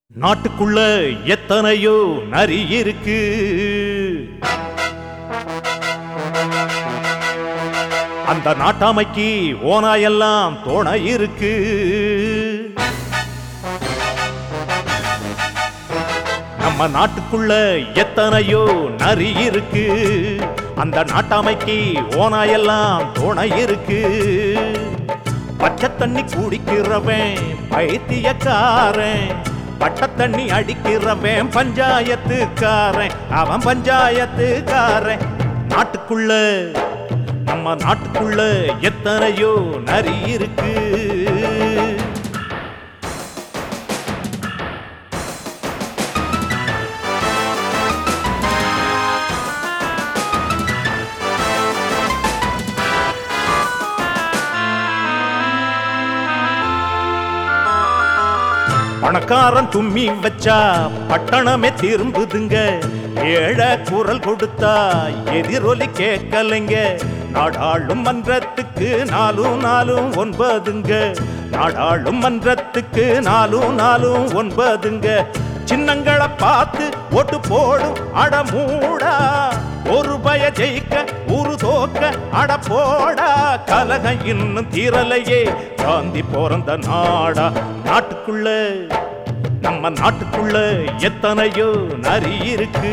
நாட்டுக்குள்ள எத்தனையோ நரி இருக்கு. அந்த நாட்டாமைக்கு ஓனாயெல்லாம் துணை இருக்கு. நம்ம நாட்டுக்குள்ள எத்தனையோ நரி இருக்கு. அந்த நாட்டாமைக்கு ஓனாயெல்லாம் துணை இருக்கு. பச்சை தண்ணி குடிக்கிறவன் பைத்தியக்காரன், பட்ட தண்ணி அடிக்கிறவன் பஞ்சாயத்துக்காரன், அவன் பஞ்சாயத்துக்காரன். நாட்டுக்குள்ள நம்ம நாட்டுக்குள்ள எத்தனையோ நரி இருக்கு. பணக்காரன் தும்மி வச்சா பட்டணமே திரும்புதுங்க. ஏழை குரல் கொடுத்தா எதிரொலி கேட்கலைங்க. நாடாளும் மன்றத்துக்கு நாலும் நாலும் 9ங்க. நாடாளும் மன்றத்துக்கு நாலும் நாலும் 9ங்க. சின்னங்களை பார்த்து ஓட்டு போடும் அடமூடா. ஒரு பய ஜெயிக்க ஒரு தோக்க அட போடா. கலகம் இன்னும் தீரலையே, காந்தி பிறந்த நாடா. நாட்டுக்குள்ள நம்ம நாட்டுக்குள்ள எத்தனையோ நரி இருக்கு.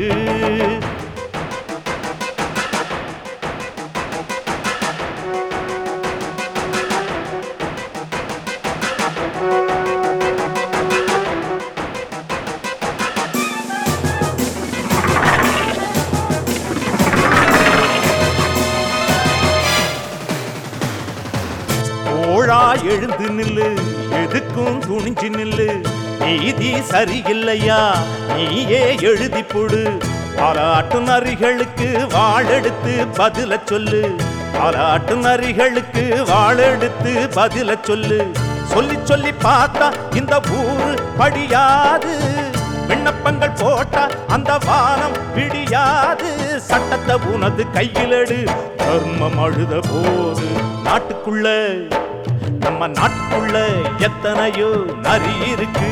ஓழா எழுந்து நில்லு, எதுக்கும் துணிஞ்சு நில்லு. நீதி சரியில்லையா நீயே எழுதி போடு. பாராட்டு நரிகளுக்கு வாழெடுத்து பதில சொல்லு. பாராட்டு நரிகளுக்கு வாழெடுத்து பதில சொல்லு. சொல்லி சொல்லி பார்த்தா இந்த ஊரு படியாது. விண்ணப்பங்கள் போட்டா அந்த வானம் பிடியாது. சட்டத்தை உனது கையிலடு, தர்மம் அழுத போது. நாட்டுக்குள்ள நம்ம நாட்டுக்குள்ள எத்தனையோ நரி இருக்கு.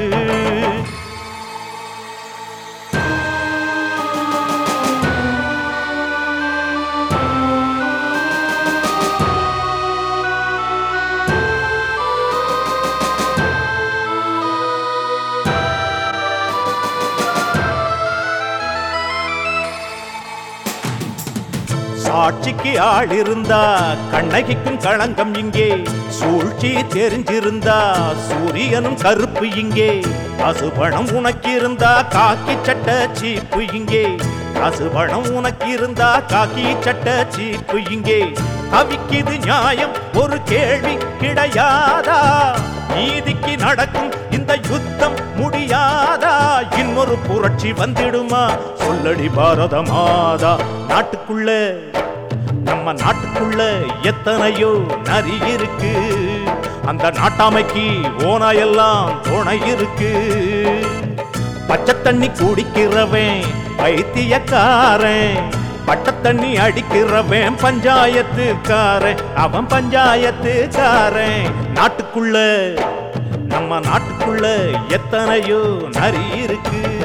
சாட்சிக்கு ஆள் இருந்தா கண்ணகிக்கும் களங்கம் இங்கே. சூழ்ச்சி தெரிஞ்சிருந்தா சூரியனும் கருப்பு இங்கே. பசுபணம் உனக்கு இருந்தா காக்கி சட்ட சீப்பு இங்கே. பசுபணம் உனக்கு இருந்தா காக்கி சட்ட சீப்பு இங்கே. தவிக்குது நியாயம் ஒரு கேள்வி கிடையாதா. நீதிக்கு நடக்கும் இந்த யுத்தம் முடியாதா. இன்னொரு புரட்சி வந்திடுமா சொல்லடி பாரத மாதா. நாட்டுக்குள்ள நம்ம நாட்டுக்குள்ள எத்தனையோ நரி இருக்கு. அந்த நாட்டாமைக்கு ஓனாயெல்லாம் துணை இருக்கு. பச்சை தண்ணி குடிக்கிறவன் பைத்தியக்காரன், பட்ட தண்ணி அடிக்கிறவன் பஞ்சாயத்துக்காரன், அவன் பஞ்சாயத்துக்காரன். நாட்டுக்குள்ள நம்ம நாட்டுக்குள்ள எத்தனையோ நரி இருக்கு.